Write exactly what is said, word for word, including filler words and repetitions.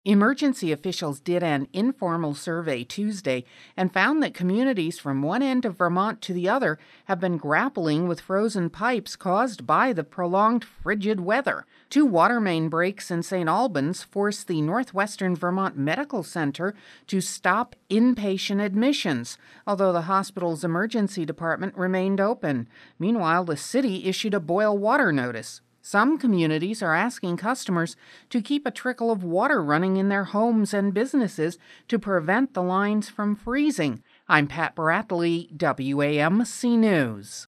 Emergency officials did an informal survey Tuesday and found that communities from one end of Vermont to the other have been grappling with frozen pipes caused by the prolonged frigid weather. Two water main breaks in Saint Albans forced the Northwestern Vermont Medical Center to stop inpatient admissions, although the hospital's emergency department remained open. Meanwhile, the city issued a boil water notice. Some communities are asking customers to keep a trickle of water running in their homes and businesses to prevent the lines from freezing. I'm Pat Bradley, W A M C News.